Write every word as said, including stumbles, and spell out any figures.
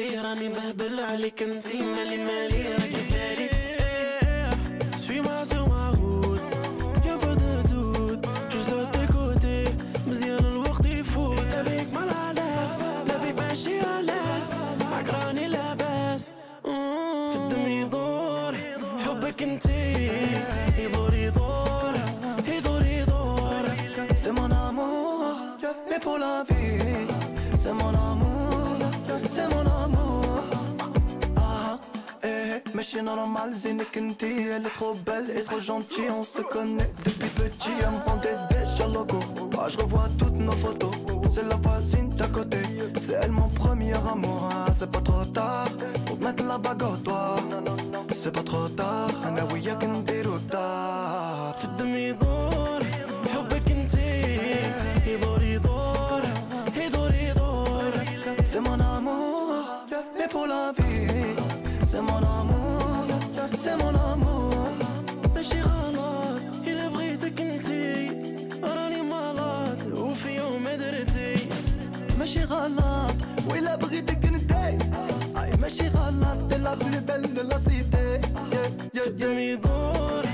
ماشي راني بهبل عليك انتي مالي مالي راكي بالي. شوي معصوم عهود يا فدادود جوز ا كوتي مزيان الوقت يفوت. ابيك مال علاس لا بيك ماشي علاس معاك راني لاباس في الدم يدور حبك انتي يدور يدور يدور يدور. C'est mon amour, et pour la vie. C'est mon amour, c'est mon amour. Ah, eh, mais je suis normal, Zinek Nti. Elle est trop belle et trop gentille. On se connaît depuis petit. Elle me rendait déjà logo. Ah, je revois toutes nos photos. C'est la voisine d'à côté. C'est elle mon premier amour. Ah, c'est pas trop tard pour te mettre la bague au doigt. C'est pas trop tard. Ana wiyak ndiru tard. في الدم يدور حبك انتي يدور يدور يدور يدور. C'est mon amour, et pour la vie. C'est mon amour, c'est mon amour. ماشي غلط إلا بغيتك انتي راني مالات وفي يوم درتي. ماشي غلط وإلا بغيتك نتاي. أي ماشي غلط. T'es la plus belle de la cité. Yeah, yeah, yeah. الدم يدور